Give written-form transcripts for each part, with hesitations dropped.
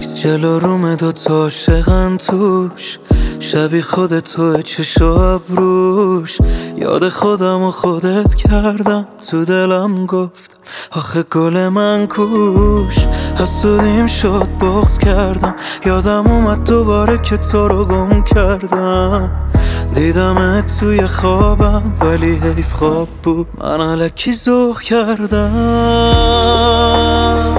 عکس جلو روم دوتا عاشقن توش، شبیه خودت چشم و ابروش. یاد خودم و خودت کردم، تو دلم گفتم آخه گل من کوش. حسودیم شد بغض کردم، یادم اومد دوباره که تو رو گم کردم. دیدمت توی خوابم ولی حیف خواب بود، من الکی ذوق کردم.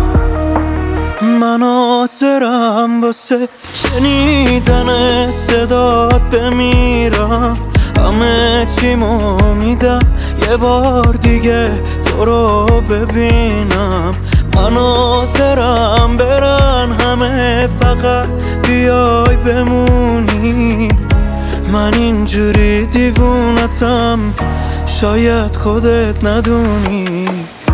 من آسرم واسه شنیدن صدات بمیرم، همه چیمو میدم یه بار دیگه تو رو ببینم. من آسرم برن همه، فقط بیای بمونی. من اینجوری دیوونتم، شاید خودت ندونی.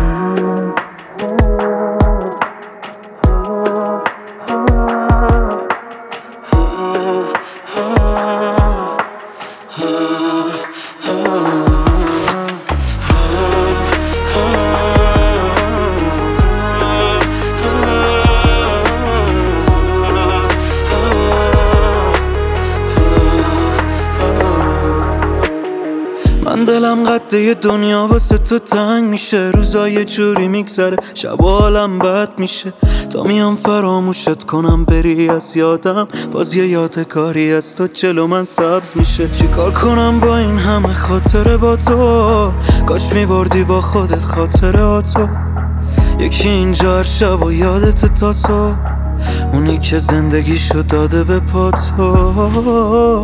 من دلم قده دنیا واسه تو تنگ میشه، روزا یه جوری میگذره شبا حالم بد میشه. تا میام فراموشت کنم بری از یادم، باز یه یادگاری از تو جلو من سبز میشه. چیکار کنم با این همه خاطره با تو، کاش میبردی با خودت خاطراتو. یکی اینجا هر شب و یادت تا صبح، اونی که زندگیشو داده به پا تو.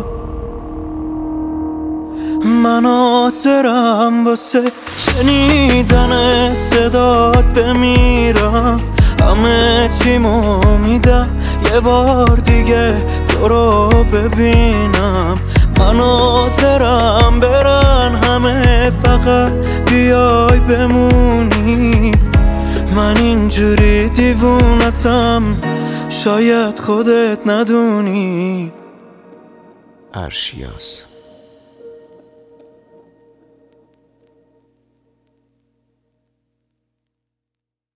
من آسرم واسه شنیدن صدات بمیرم، همه چیمو میدم یه بار دیگه تو رو ببینم. من آسرم برن همه، فقط بیای بمونی. من اینجوری دیوونتم، شاید خودت ندونی. ارشیاس